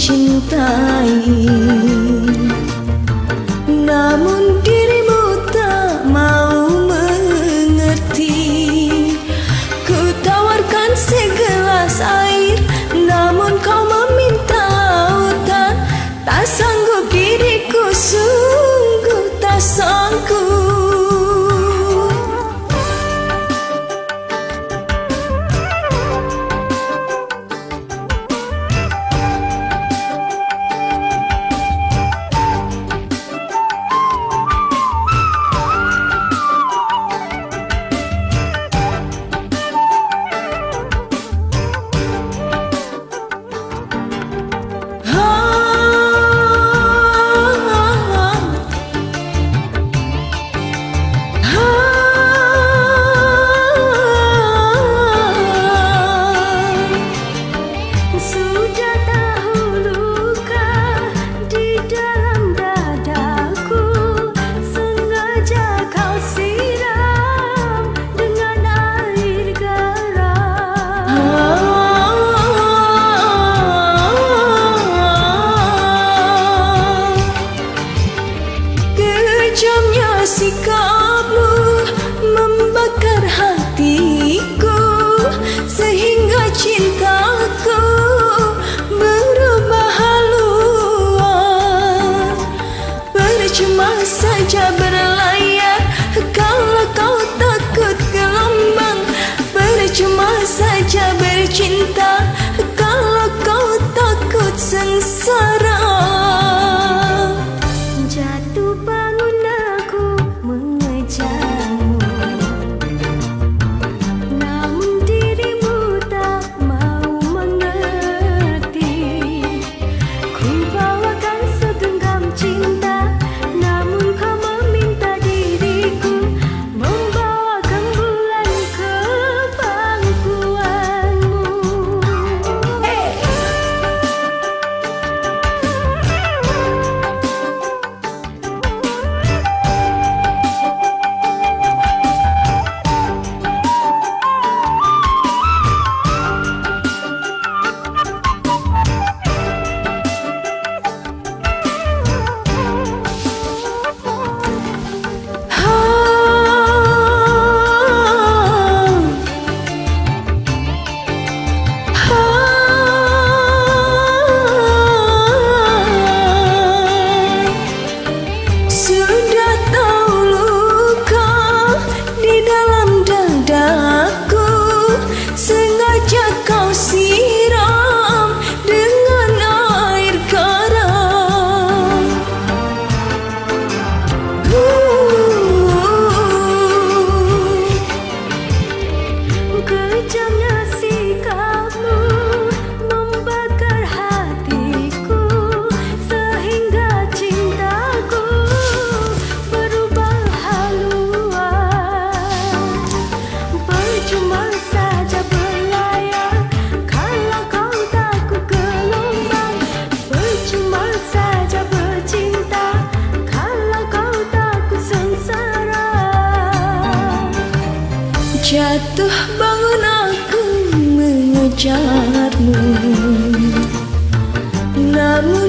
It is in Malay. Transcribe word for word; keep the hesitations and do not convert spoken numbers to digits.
mencintai, namun dirimu tak mau mengerti. Ku tawarkan segelas air, namun kau meminta lautan. Tak sanggup diriku, sungguh tak sanggup. Kejamnya sikapmu membakar hatiku, sehingga cintaku berubah haluan. Percuma saja berlayar kalau kau takut gelombang. Percuma saja bercinta kalau kau takut sengsara. Jatuh bangun aku mengejarmu, namun dirimu tak mau mengerti. Ku bawakan segenggam cinta, namun kau meminta diriku membawakan bulan ke pangkuanmu. Hey! Sudah tahu luka di dalam dadaku, sengaja kau siram dengan air garam. Kejamnya sikapmu membakar hatiku, sehingga cintaku berubah haluan. Percuma saja berlayar kalau kau takut gelombang. Percuma saja bercinta kalau kau takut sengsara. Jatuh bangun aku mengejarmu, namun